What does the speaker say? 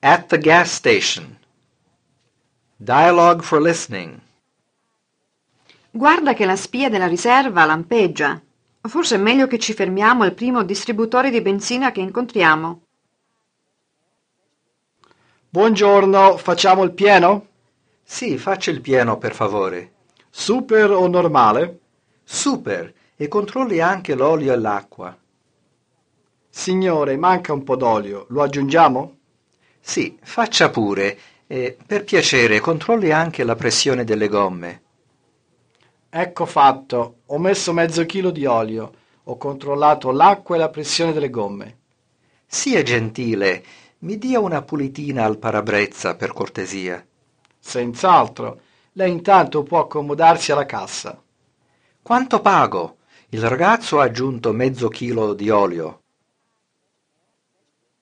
At the gas station. Dialogue for listening. Guarda che la spia della riserva lampeggia. Forse è meglio che ci fermiamo al primo distributore di benzina che incontriamo. Buongiorno, facciamo il pieno? Sì, faccia il pieno, per favore. Super o normale? Super, e controlli anche l'olio e l'acqua. Signore, manca un po' d'olio, lo aggiungiamo? Sì, faccia pure, e per piacere controlli anche la pressione delle gomme. Ecco fatto, ho messo mezzo chilo di olio, ho controllato l'acqua e la pressione delle gomme. Sia gentile, mi dia una pulitina al parabrezza, per cortesia. Senz'altro, lei intanto può accomodarsi alla cassa. Quanto pago? Il ragazzo ha aggiunto mezzo chilo di olio.